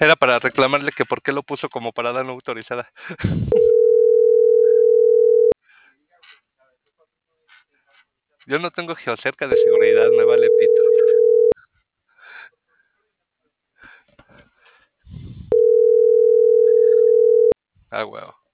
Era para reclamarle que por qué lo puso como parada no autorizada. Yo no tengo geocerca de seguridad, me vale pito. Ah, huevo.